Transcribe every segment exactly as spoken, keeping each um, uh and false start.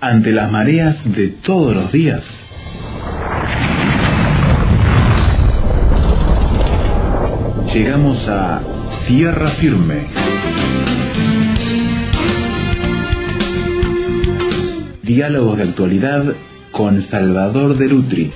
ante las mareas de todos los días. Llegamos a tierra firme. Diálogos de actualidad con Salvador de Lutri.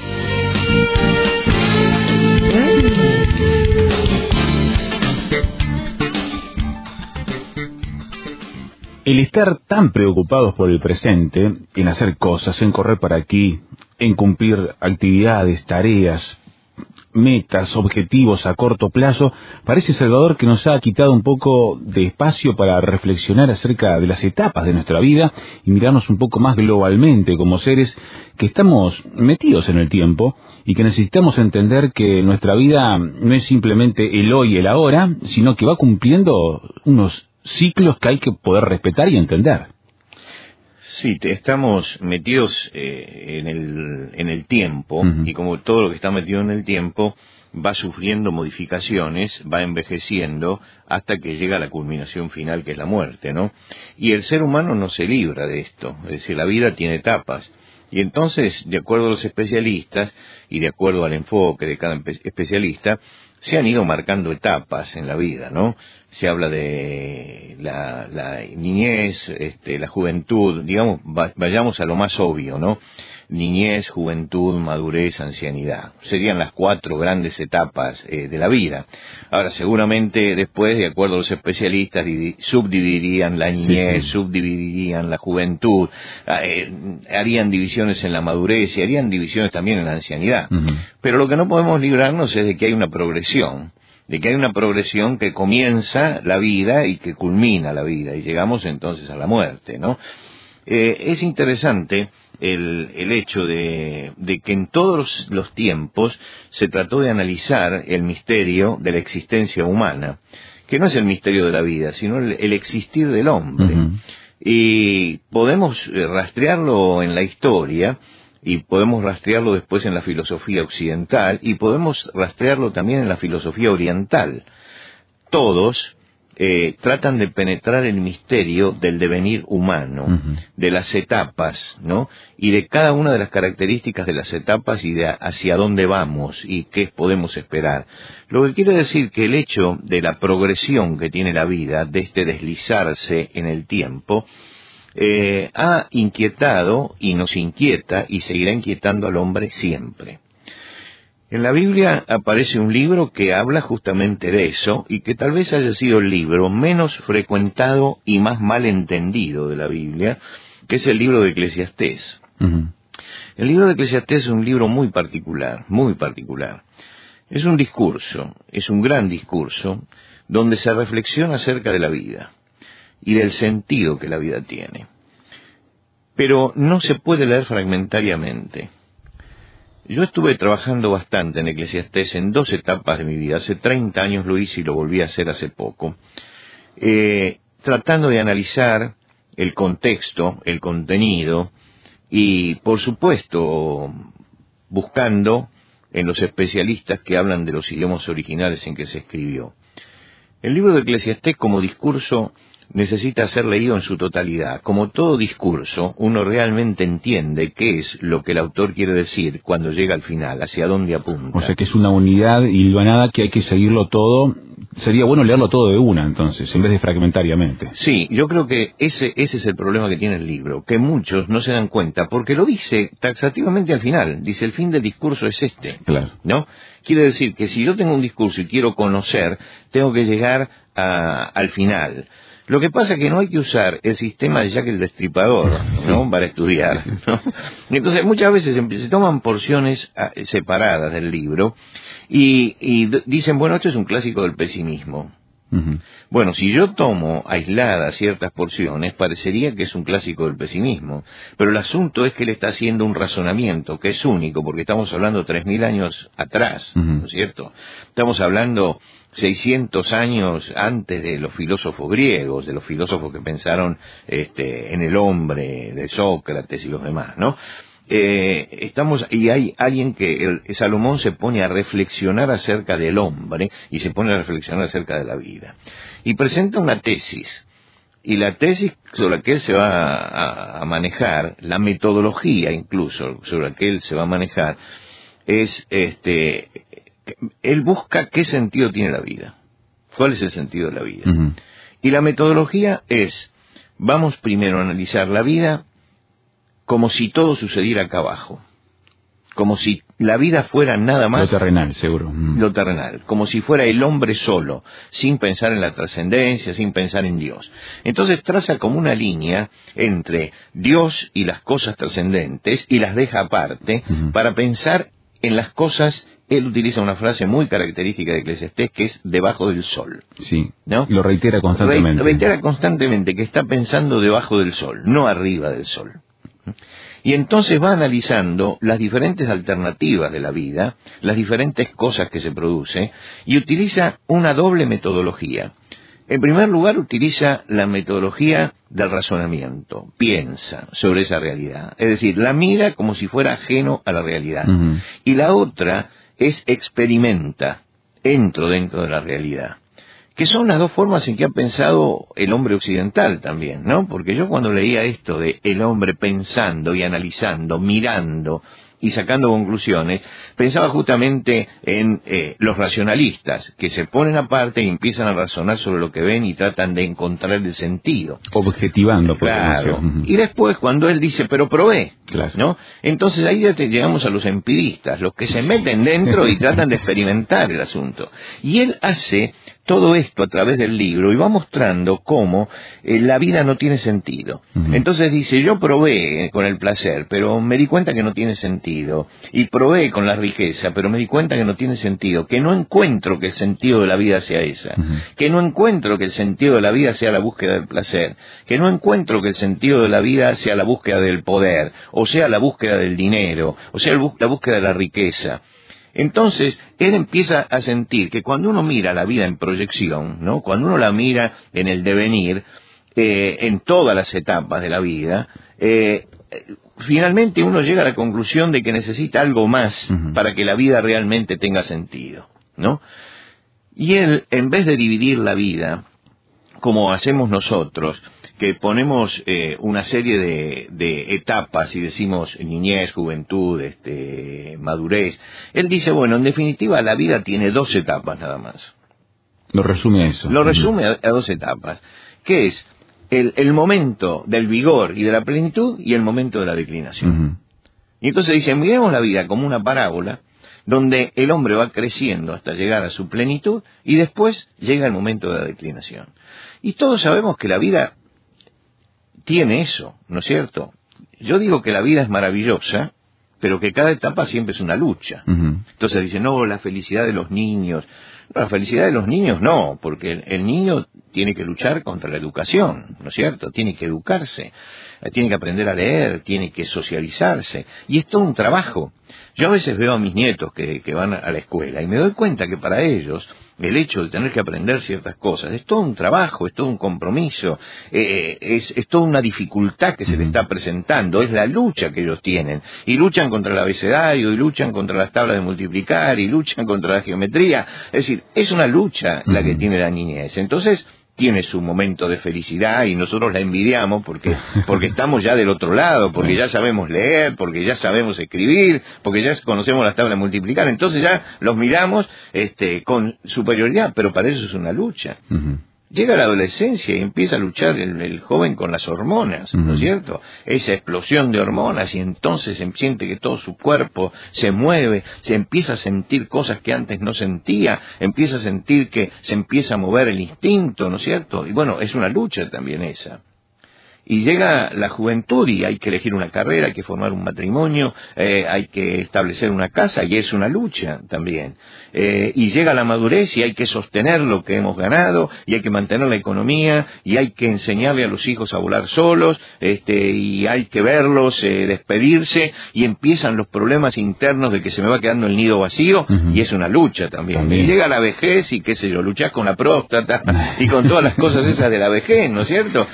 El estar tan preocupados por el presente, en hacer cosas, en correr para aquí, en cumplir actividades, tareas, metas, objetivos a corto plazo, parece, Salvador, que nos ha quitado un poco de espacio para reflexionar acerca de las etapas de nuestra vida y mirarnos un poco más globalmente como seres que estamos metidos en el tiempo y que necesitamos entender que nuestra vida no es simplemente el hoy y el ahora, sino que va cumpliendo unos ciclos que hay que poder respetar y entender. Sí, te estamos metidos eh, en el en el tiempo, uh-huh. Y como todo lo que está metido en el tiempo va sufriendo modificaciones, va envejeciendo hasta que llega a la culminación final, que es la muerte, ¿no? Y el ser humano no se libra de esto, es decir, la vida tiene etapas. Y entonces, de acuerdo a los especialistas y de acuerdo al enfoque de cada especialista, se han ido marcando etapas en la vida, ¿no? Se habla de la, la niñez, este, la juventud, digamos, va, vayamos a lo más obvio, ¿no? Niñez, juventud, madurez, ancianidad. Serían las cuatro grandes etapas eh, de la vida. Ahora, seguramente después, de acuerdo a los especialistas, subdividirían la niñez, sí, sí. subdividirían la juventud, eh, harían divisiones en la madurez y harían divisiones también en la ancianidad. Uh-huh. Pero lo que no podemos librarnos es de que hay una progresión, de que hay una progresión que comienza la vida y que culmina la vida, y llegamos entonces a la muerte, ¿no? Eh, es interesante el, el hecho de, de que en todos los, los tiempos se trató de analizar el misterio de la existencia humana, que no es el misterio de la vida, sino el, el existir del hombre. Uh-huh. Y podemos rastrearlo en la historia, y podemos rastrearlo después en la filosofía occidental, y podemos rastrearlo también en la filosofía oriental. Todos eh, tratan de penetrar el misterio del devenir humano, uh-huh. de las etapas, ¿no? Y de cada una de las características de las etapas y de hacia dónde vamos y qué podemos esperar. Lo que quiere decir que el hecho de la progresión que tiene la vida, de este deslizarse en el tiempo, Eh, ha inquietado y nos inquieta y seguirá inquietando al hombre siempre. En la Biblia aparece un libro que habla justamente de eso, y que tal vez haya sido el libro menos frecuentado y más mal entendido de la Biblia, que es el libro de Eclesiastés. Uh-huh. El libro de Eclesiastés es un libro muy particular, muy particular. Es un discurso, es un gran discurso, donde se reflexiona acerca de la vida y del sentido que la vida tiene. Pero no se puede leer fragmentariamente. Yo estuve trabajando bastante en Eclesiastés en dos etapas de mi vida. Hace treinta años lo hice y lo volví a hacer hace poco. Eh, tratando de analizar el contexto, el contenido, y por supuesto buscando en los especialistas que hablan de los idiomas originales en que se escribió. El libro de Eclesiastés como discurso necesita ser leído en su totalidad. Como todo discurso, uno realmente entiende qué es lo que el autor quiere decir cuando llega al final, hacia dónde apunta. O sea que es una unidad hilvanada que hay que seguirlo todo. Sería bueno leerlo todo de una, entonces, en vez de fragmentariamente. Sí, yo creo que ese, ese es el problema que tiene el libro, que muchos no se dan cuenta, porque lo dice taxativamente al final. Dice, el fin del discurso es este. Claro. ¿No? Quiere decir que si yo tengo un discurso y quiero conocer, tengo que llegar a, al final. Lo que pasa es que no hay que usar el sistema de Jack el Destripador, ¿no? Sí. Para estudiar, ¿no? Entonces muchas veces se, se toman porciones a, separadas del libro y, y d- dicen, bueno, esto es un clásico del pesimismo. Uh-huh. Bueno, si yo tomo aisladas ciertas porciones, parecería que es un clásico del pesimismo, pero el asunto es que él está haciendo un razonamiento que es único, porque estamos hablando tres mil años atrás, uh-huh. ¿no es cierto? Estamos hablando seiscientos años antes de los filósofos griegos, de los filósofos que pensaron este, en el hombre, de Sócrates y los demás, ¿no? Eh, estamos y hay alguien que el, Salomón se pone a reflexionar acerca del hombre y se pone a reflexionar acerca de la vida y presenta una tesis, y la tesis sobre la que él se va a, a manejar, la metodología incluso sobre la que él se va a manejar, es, este, él busca qué sentido tiene la vida, cuál es el sentido de la vida. Uh-huh. Y la metodología es, vamos primero a analizar la vida como si todo sucediera acá abajo, como si la vida fuera nada más... Lo terrenal, seguro. Mm. Lo terrenal, como si fuera el hombre solo, sin pensar en la trascendencia, sin pensar en Dios. Entonces traza como una línea entre Dios y las cosas trascendentes y las deja aparte uh-huh. para pensar en las cosas. Él utiliza una frase muy característica de Eclesiastés que es debajo del sol. Sí, ¿no? Lo reitera constantemente. Re- reitera constantemente que está pensando debajo del sol, no arriba del sol. Y entonces va analizando las diferentes alternativas de la vida, las diferentes cosas que se producen, y utiliza una doble metodología. En primer lugar, utiliza la metodología del razonamiento, piensa sobre esa realidad, es decir, la mira como si fuera ajeno a la realidad. Uh-huh. Y la otra es experimenta, entro dentro de la realidad. Que son las dos formas en que ha pensado el hombre occidental también, ¿no? Porque yo cuando leía esto de el hombre pensando y analizando, mirando y sacando conclusiones, pensaba justamente en eh, los racionalistas, que se ponen aparte y empiezan a razonar sobre lo que ven y tratan de encontrar el sentido. Objetivando, por claro. Y después cuando él dice, pero probé, claro. ¿no? Entonces ahí ya te llegamos a los empiristas, los que se meten dentro y tratan de experimentar el asunto. Y él hace todo esto a través del libro y va mostrando cómo eh, la vida no tiene sentido. Uh-huh. Entonces dice, yo probé eh, con el placer, pero me di cuenta que no tiene sentido. Y probé con la riqueza, pero me di cuenta que no tiene sentido. Que no encuentro que el sentido de la vida sea esa. Uh-huh. Que no encuentro que el sentido de la vida sea la búsqueda del placer. Que no encuentro que el sentido de la vida sea la búsqueda del poder, o sea la búsqueda del dinero, o sea la búsqueda de la riqueza. Entonces, él empieza a sentir que cuando uno mira la vida en proyección, ¿no? Cuando uno la mira en el devenir, eh, en todas las etapas de la vida, eh, finalmente uno llega a la conclusión de que necesita algo más uh-huh. para que la vida realmente tenga sentido, ¿no? Y él, en vez de dividir la vida, como hacemos nosotros, que ponemos eh, una serie de, de etapas y decimos niñez, juventud, este, madurez. Él dice, bueno, en definitiva la vida tiene dos etapas nada más. Lo resume a eso. Lo resume a, a dos etapas, que es el, el momento del vigor y de la plenitud y el momento de la declinación. Uh-huh. Y entonces dice, miremos la vida como una parábola donde el hombre va creciendo hasta llegar a su plenitud y después llega el momento de la declinación. Y todos sabemos que la vida tiene eso, ¿no es cierto? Yo digo que la vida es maravillosa, pero que cada etapa siempre es una lucha. Uh-huh. Entonces dicen, no, la felicidad de los niños. No, la felicidad de los niños no, porque el, el niño tiene que luchar contra la educación, ¿no es cierto? Tiene que educarse, tiene que aprender a leer, tiene que socializarse, y es todo un trabajo. Yo a veces veo a mis nietos que, que van a la escuela y me doy cuenta que para ellos el hecho de tener que aprender ciertas cosas es todo un trabajo, es todo un compromiso, eh, es, es toda una dificultad que se les está presentando, es la lucha que ellos tienen, y luchan contra el abecedario, y luchan contra las tablas de multiplicar, y luchan contra la geometría, es decir, es una lucha la que tiene la niñez. Entonces tiene su momento de felicidad y nosotros la envidiamos porque porque estamos ya del otro lado, porque ya sabemos leer, porque ya sabemos escribir, porque ya conocemos las tablas de multiplicar, entonces ya los miramos este con superioridad, pero para eso es una lucha. Uh-huh. Llega la adolescencia y empieza a luchar el, el joven con las hormonas, ¿no es cierto? Esa explosión de hormonas, y entonces se siente que todo su cuerpo se mueve, se empieza a sentir cosas que antes no sentía, empieza a sentir que se empieza a mover el instinto, ¿no es cierto? Y bueno, es una lucha también esa. Y llega la juventud y hay que elegir una carrera, hay que formar un matrimonio, eh, hay que establecer una casa, y es una lucha también. Eh, y llega la madurez y hay que sostener lo que hemos ganado, y hay que mantener la economía, y hay que enseñarle a los hijos a volar solos, este, y hay que verlos eh, despedirse, y empiezan los problemas internos de que se me va quedando el nido vacío, uh-huh. y es una lucha también. también. Y llega la vejez y qué sé yo, luchás con la próstata y con todas las cosas esas de la vejez, ¿no es cierto?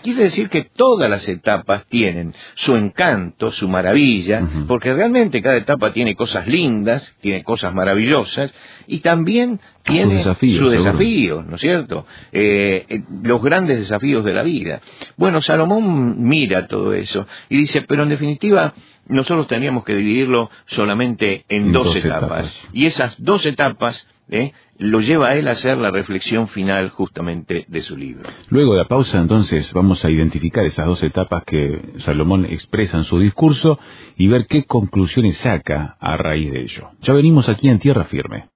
quiere decir que todas las etapas tienen su encanto, su maravilla, uh-huh. porque realmente cada etapa tiene cosas lindas, tiene cosas maravillosas, y también tiene sus desafíos, su desafío, ¿no es cierto? Eh, eh, los grandes desafíos de la vida. Bueno, Salomón mira todo eso y dice, pero en definitiva nosotros tendríamos que dividirlo solamente en, en dos, dos etapas. etapas. Y esas dos etapas ¿eh? lo lleva a él a hacer la reflexión final justamente de su libro. Luego de la pausa, entonces, vamos a identificar esas dos etapas que Salomón expresa en su discurso y ver qué conclusiones saca a raíz de ello. Ya venimos aquí en Tierra Firme.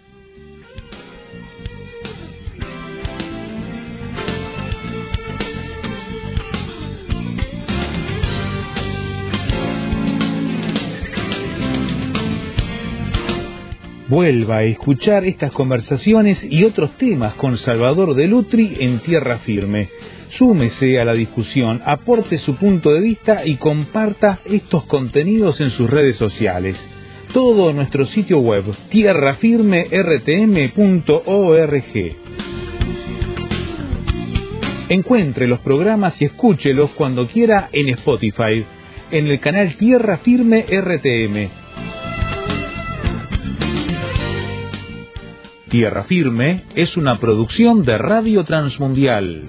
Vuelva a escuchar estas conversaciones y otros temas con Salvador de Lutri en Tierra Firme. Súmese a la discusión, aporte su punto de vista y comparta estos contenidos en sus redes sociales. Todo en nuestro sitio web tierra firme r t m punto org. Encuentre los programas y escúchelos cuando quiera en Spotify, en el canal Tierra Firme R T M. Tierra Firme es una producción de Radio Transmundial.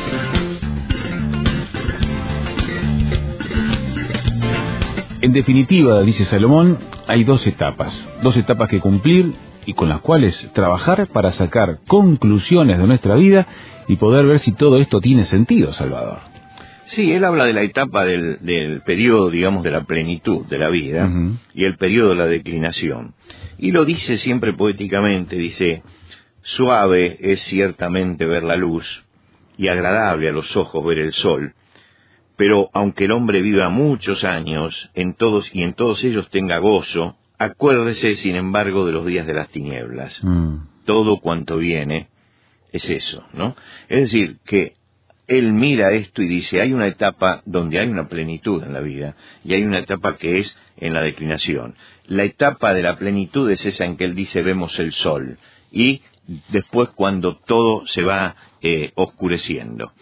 En definitiva, dice Salomón, hay dos etapas, dos etapas que cumplir y con las cuales trabajar para sacar conclusiones de nuestra vida y poder ver si todo esto tiene sentido, Salvador. Sí, él habla de la etapa del, del periodo, digamos, de la plenitud de la vida uh-huh. y el periodo de la declinación. Y lo dice siempre poéticamente, dice, suave es ciertamente ver la luz y agradable a los ojos ver el sol, pero aunque el hombre viva muchos años en todos y en todos ellos tenga gozo, acuérdese sin embargo de los días de las tinieblas. Mm. Todo cuanto viene es eso, ¿no? Es decir, que él mira esto y dice, hay una etapa donde hay una plenitud en la vida y hay una etapa que es en la declinación. La etapa de la plenitud es esa en que él dice vemos el sol y después cuando todo se va eh, oscureciendo.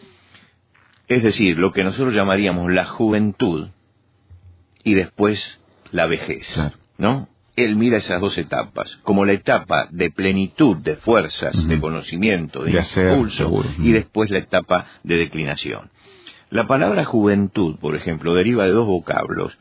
Es decir, lo que nosotros llamaríamos la juventud y después la vejez, claro. ¿no? Él mira esas dos etapas, como la etapa de plenitud, de fuerzas, uh-huh. de conocimiento, de, de impulso, hacer, y después la etapa de declinación. La palabra juventud, por ejemplo, deriva de dos vocablos,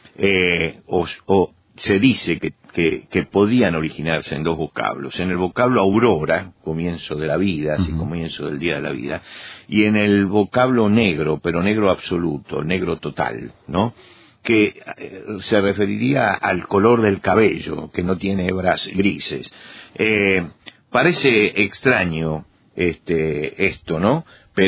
eh, o, o se dice que, que, que podían originarse en dos vocablos. En el vocablo aurora, comienzo de la vida, así uh-huh. comienzo del día de la vida, y en el vocablo negro, pero negro absoluto, negro total, ¿no? Que se referiría al color del cabello, que no tiene hebras grises. Eh, parece extraño este, esto, ¿no?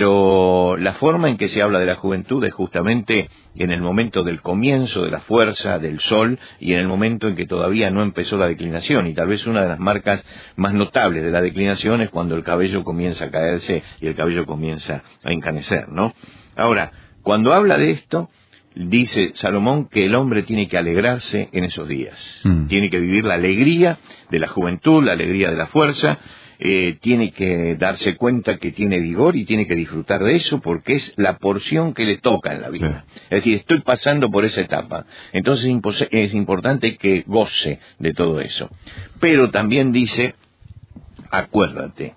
Pero la forma en que se habla de la juventud es justamente en el momento del comienzo de la fuerza del sol y en el momento en que todavía no empezó la declinación. Y tal vez una de las marcas más notables de la declinación es cuando el cabello comienza a caerse y el cabello comienza a encanecer, ¿no? Ahora, cuando habla de esto, dice Salomón que el hombre tiene que alegrarse en esos días. Mm. Tiene que vivir la alegría de la juventud, la alegría de la fuerza, eh, tiene que darse cuenta que tiene vigor y tiene que disfrutar de eso porque es la porción que le toca en la vida. Sí. Es decir, estoy pasando por esa etapa. Entonces es importante que goce de todo eso. Pero también dice, acuérdate.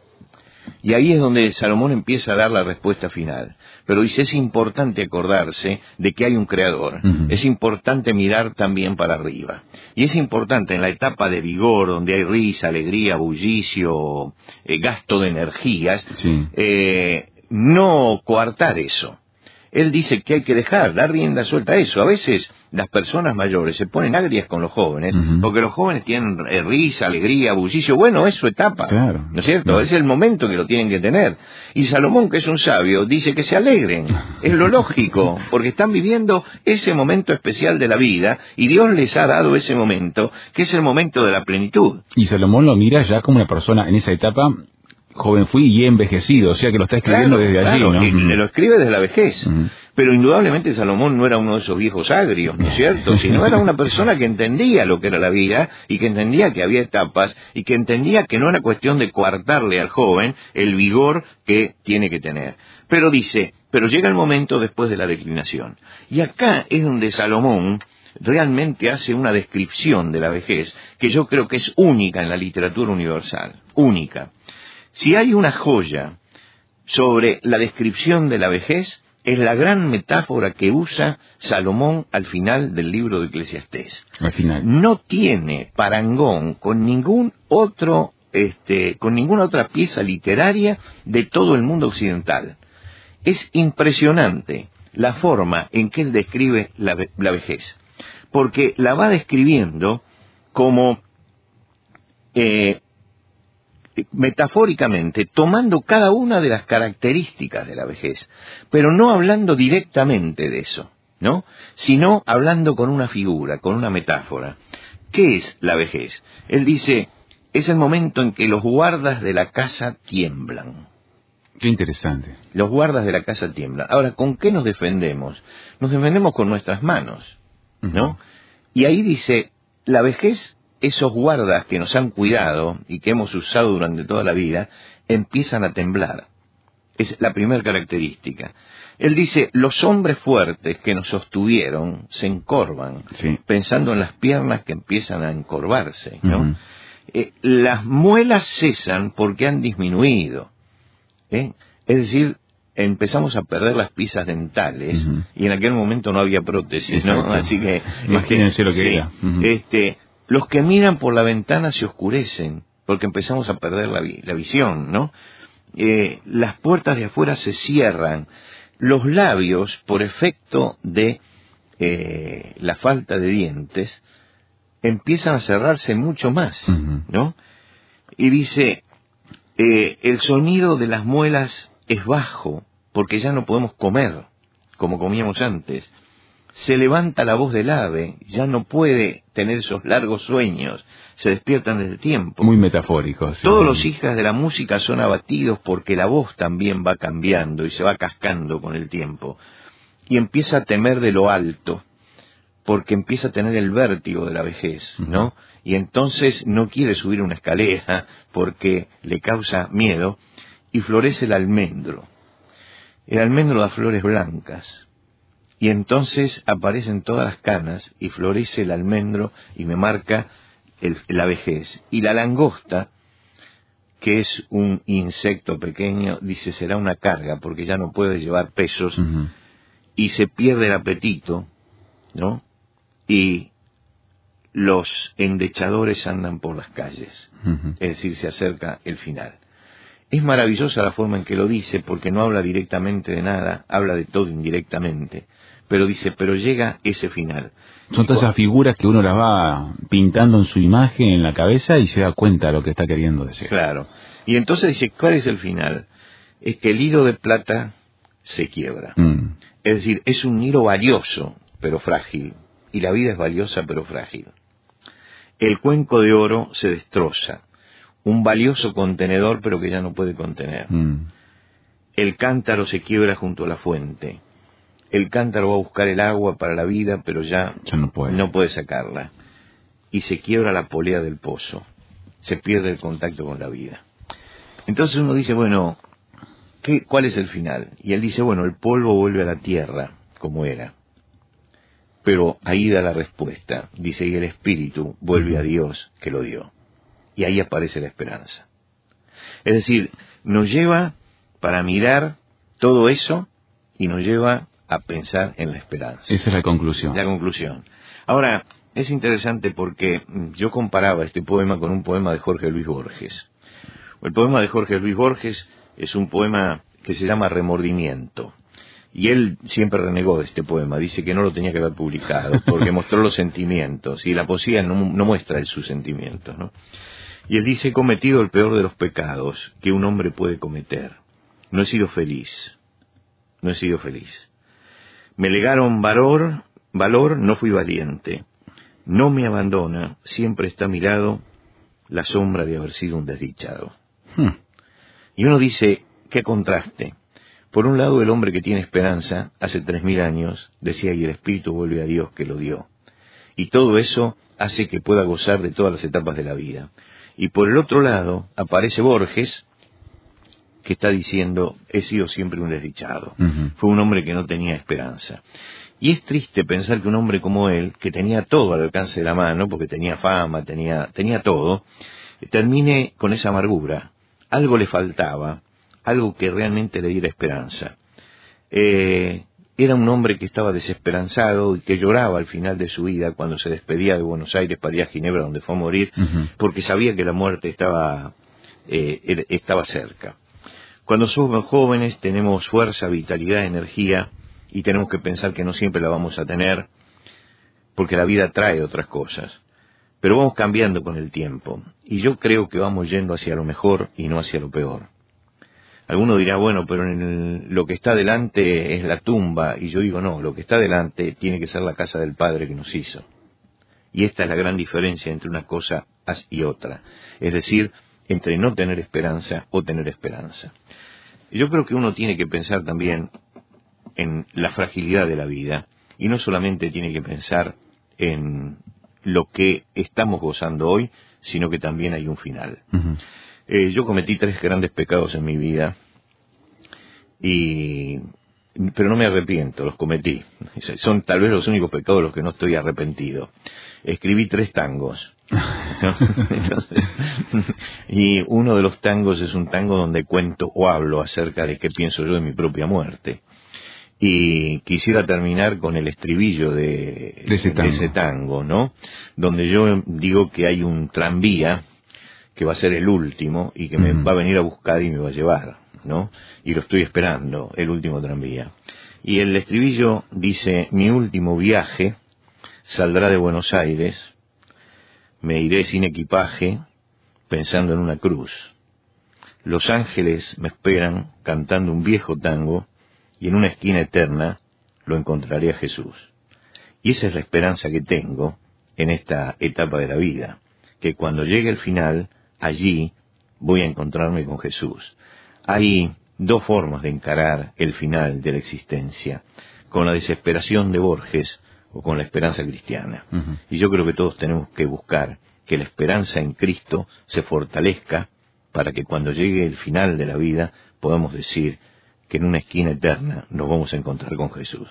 Y ahí es donde Salomón empieza a dar la respuesta final. Pero dice, es importante acordarse de que hay un creador. Uh-huh. Es importante mirar también para arriba. Y es importante en la etapa de vigor, donde hay risa, alegría, bullicio, eh, gasto de energías, sí. eh, no coartar eso. Él dice que hay que dejar, dar rienda suelta a eso. A veces las personas mayores se ponen agrias con los jóvenes, uh-huh. porque los jóvenes tienen eh, risa, alegría, bullicio. Bueno, es su etapa, claro. ¿no es cierto? Claro. Es el momento que lo tienen que tener. Y Salomón, que es un sabio, dice que se alegren. Es lo lógico, porque están viviendo ese momento especial de la vida y Dios les ha dado ese momento, que es el momento de la plenitud. Y Salomón lo mira ya como una persona en esa etapa. Joven fui y he envejecido, o sea que lo está escribiendo claro, desde claro, allí, ¿no? Y lo escribe desde la vejez. Uh-huh. Pero indudablemente Salomón no era uno de esos viejos agrios, ¿no es cierto? Sino era una persona que entendía lo que era la vida y que entendía que había etapas y que entendía que no era cuestión de coartarle al joven el vigor que tiene que tener. Pero dice, pero llega el momento después de la declinación. Y acá es donde Salomón realmente hace una descripción de la vejez que yo creo que es única en la literatura universal, única. Si hay una joya sobre la descripción de la vejez, es la gran metáfora que usa Salomón al final del libro de Eclesiastés. Al final. No tiene parangón con ningún otro, este, con ninguna otra pieza literaria de todo el mundo occidental. Es impresionante la forma en que él describe la, la vejez, porque la va describiendo como eh, metafóricamente, tomando cada una de las características de la vejez, pero no hablando directamente de eso, ¿no? Sino hablando con una figura, con una metáfora. ¿Qué es la vejez? Él dice, es el momento en que los guardas de la casa tiemblan. Qué interesante. Los guardas de la casa tiemblan. Ahora, ¿con qué nos defendemos? Nos defendemos con nuestras manos, ¿no? Uh-huh. Y ahí dice, la vejez, esos guardas que nos han cuidado y que hemos usado durante toda la vida, empiezan a temblar. Es la primera característica. Él dice, los hombres fuertes que nos sostuvieron se encorvan, sí, pensando en las piernas que empiezan a encorvarse, ¿no? Uh-huh. Eh, las muelas cesan porque han disminuido, ¿eh? Es decir, empezamos a perder las piezas dentales, uh-huh, y en aquel momento no había prótesis, ¿no? Exacto. Así que imagínense este, lo que sí, era. Uh-huh. Este, los que miran por la ventana se oscurecen porque empezamos a perder la, vi- la visión, ¿no? Eh, las puertas de afuera se cierran, los labios, por efecto de eh, la falta de dientes, empiezan a cerrarse mucho más, uh-huh, ¿no? Y dice, eh, el sonido de las muelas es bajo, porque ya no podemos comer como comíamos antes. Se levanta la voz del ave, ya no puede tener esos largos sueños, se despiertan desde tiempo. Muy metafórico. Sí. Todos los hijos de la música son abatidos porque la voz también va cambiando y se va cascando con el tiempo. Y empieza a temer de lo alto, porque empieza a tener el vértigo de la vejez, ¿no? Uh-huh. Y entonces no quiere subir una escalera porque le causa miedo, y florece el almendro. El almendro da flores blancas. Y entonces aparecen todas las canas y florece el almendro y me marca el, la vejez. Y la langosta, que es un insecto pequeño, dice será una carga porque ya no puede llevar pesos, uh-huh, y se pierde el apetito, ¿no? Y los endechadores andan por las calles, uh-huh, es decir, se acerca el final. Es maravillosa la forma en que lo dice, porque no habla directamente de nada, habla de todo indirectamente, pero dice, pero llega ese final. Son todas esas figuras que uno las va pintando en su imagen, en la cabeza, y se da cuenta de lo que está queriendo decir. Claro. Y entonces dice, ¿cuál es el final? Es que el hilo de plata se quiebra. Mm. Es decir, es un hilo valioso, pero frágil, y la vida es valiosa, pero frágil. El cuenco de oro se destroza, un valioso contenedor, pero que ya no puede contener. Mm. El cántaro se quiebra junto a la fuente. El cántaro va a buscar el agua para la vida, pero ya, ya no, puede. no puede sacarla. Y se quiebra la polea del pozo. Se pierde el contacto con la vida. Entonces uno dice, bueno, ¿qué, ¿cuál es el final? Y él dice, bueno, el polvo vuelve a la tierra, como era. Pero ahí da la respuesta. Dice, y el espíritu vuelve a Dios que lo dio. Y ahí aparece la esperanza. Es decir, nos lleva para mirar todo eso y nos lleva a pensar en la esperanza. Esa es la conclusión. La conclusión. Ahora, es interesante porque yo comparaba este poema con un poema de Jorge Luis Borges. El poema de Jorge Luis Borges es un poema que se llama Remordimiento. Y él siempre renegó de este poema, dice que no lo tenía que haber publicado, porque mostró los sentimientos, y la poesía no, no muestra el, sus sentimientos, ¿no? Y él dice, he cometido el peor de los pecados que un hombre puede cometer. No he sido feliz, no he sido feliz. Me legaron valor, valor, no fui valiente. No me abandona, siempre está a mi lado la sombra de haber sido un desdichado. Hmm. Y uno dice, qué contraste. Por un lado, el hombre que tiene esperanza, hace tres mil años, decía, y el espíritu vuelve a Dios que lo dio. Y todo eso hace que pueda gozar de todas las etapas de la vida. Y por el otro lado, aparece Borges, que está diciendo, he sido siempre un desdichado. Uh-huh. Fue un hombre que no tenía esperanza. Y es triste pensar que un hombre como él, que tenía todo al alcance de la mano, porque tenía fama, tenía, tenía todo, termine con esa amargura. Algo le faltaba, algo que realmente le diera esperanza. Eh, era un hombre que estaba desesperanzado y que lloraba al final de su vida cuando se despedía de Buenos Aires para ir a Ginebra, donde fue a morir, uh-huh. porque sabía que la muerte estaba, eh, estaba cerca. Cuando somos jóvenes tenemos fuerza, vitalidad, energía, y tenemos que pensar que no siempre la vamos a tener, porque la vida trae otras cosas. Pero vamos cambiando con el tiempo, y yo creo que vamos yendo hacia lo mejor y no hacia lo peor. Alguno dirá, bueno, pero en el, lo que está delante es la tumba, y yo digo, no, lo que está delante tiene que ser la casa del Padre que nos hizo. Y esta es la gran diferencia entre una cosa y otra, es decir, entre no tener esperanza o tener esperanza. Yo creo que uno tiene que pensar también en la fragilidad de la vida, y no solamente tiene que pensar en lo que estamos gozando hoy, sino que también hay un final. Uh-huh. Eh, yo cometí tres grandes pecados en mi vida, y pero no me arrepiento, los cometí. Son tal vez los únicos pecados de los que no estoy arrepentido. Escribí tres tangos. ¿No? Entonces, y uno de los tangos es un tango donde cuento o hablo acerca de qué pienso yo de mi propia muerte. Y quisiera terminar con el estribillo de, de, ese, de tango. ese tango, ¿no? Donde yo digo que hay un tranvía que va a ser el último y que me uh-huh. va a venir a buscar y me va a llevar, ¿no? Y lo estoy esperando, el último tranvía. Y el estribillo dice, mi último viaje saldrá de Buenos Aires, me iré sin equipaje, pensando en una cruz. Los ángeles me esperan cantando un viejo tango, y en una esquina eterna lo encontraré a Jesús. Y esa es la esperanza que tengo en esta etapa de la vida, que cuando llegue el final, allí voy a encontrarme con Jesús. Hay dos formas de encarar el final de la existencia, con la desesperación de Borges o con la esperanza cristiana. Uh-huh. Y yo creo que todos tenemos que buscar que la esperanza en Cristo se fortalezca para que cuando llegue el final de la vida podamos decir que en una esquina eterna nos vamos a encontrar con Jesús.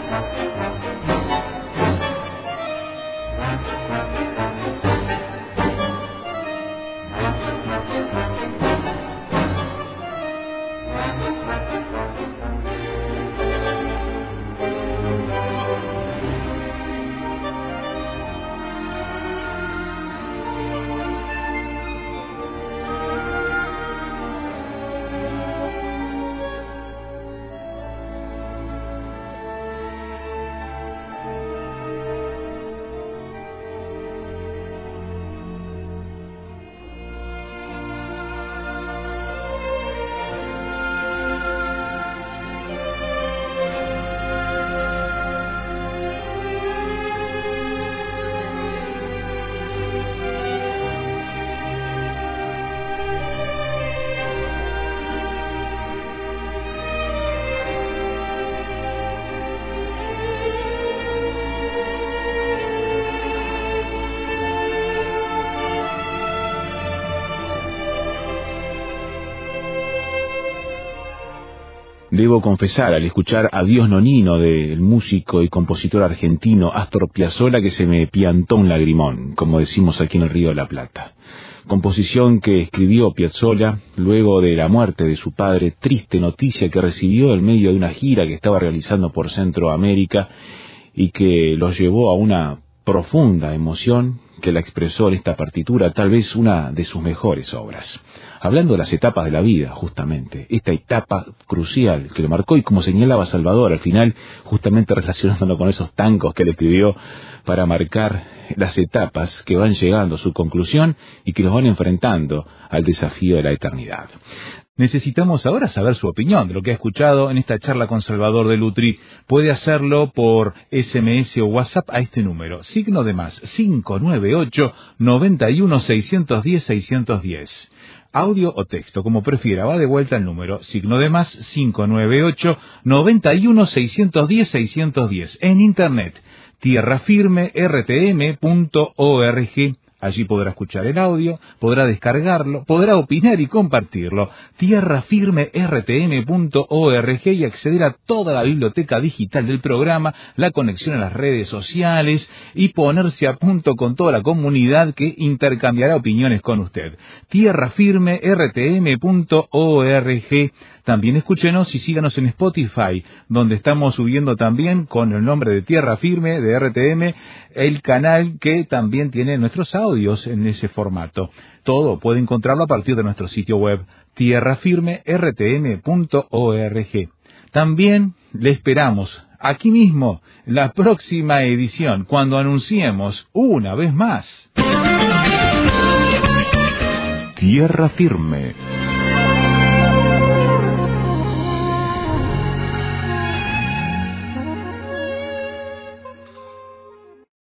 Debo confesar, al escuchar Adiós Nonino del músico y compositor argentino Astor Piazzolla, que se me piantó un lagrimón, como decimos aquí en el Río de la Plata. Composición que escribió Piazzolla luego de la muerte de su padre, triste noticia que recibió en medio de una gira que estaba realizando por Centroamérica y que los llevó a una profunda emoción que la expresó en esta partitura, tal vez una de sus mejores obras. Hablando de las etapas de la vida, justamente, esta etapa crucial que lo marcó y como señalaba Salvador, al final, justamente relacionándolo con esos tangos que él escribió para marcar las etapas que van llegando a su conclusión y que los van enfrentando al desafío de la eternidad. Necesitamos ahora saber su opinión de lo que ha escuchado en esta charla con Salvador de Lutri. Puede hacerlo por ese eme ese o WhatsApp a este número, signo de más, cinco nueve ocho, nueve uno, seis uno cero, seis uno cero. Audio o texto, como prefiera, va de vuelta el número, signo de más, cinco nueve ocho, nueve uno, seis uno cero, seis uno cero. En internet, tierra firme r t m punto org. Allí podrá escuchar el audio, podrá descargarlo, podrá opinar y compartirlo. tierra firme r t m punto org y acceder a toda la biblioteca digital del programa, la conexión a las redes sociales y ponerse a punto con toda la comunidad que intercambiará opiniones con usted. tierra firme r t m punto org. También escúchenos y síganos en Spotify, donde estamos subiendo también con el nombre de Tierra Firme, de R T M, el canal que también tiene nuestros audios en ese formato. Todo puede encontrarlo a partir de nuestro sitio web, tierra firme r t m punto org. También le esperamos aquí mismo, la próxima edición, cuando anunciemos una vez más Tierra Firme.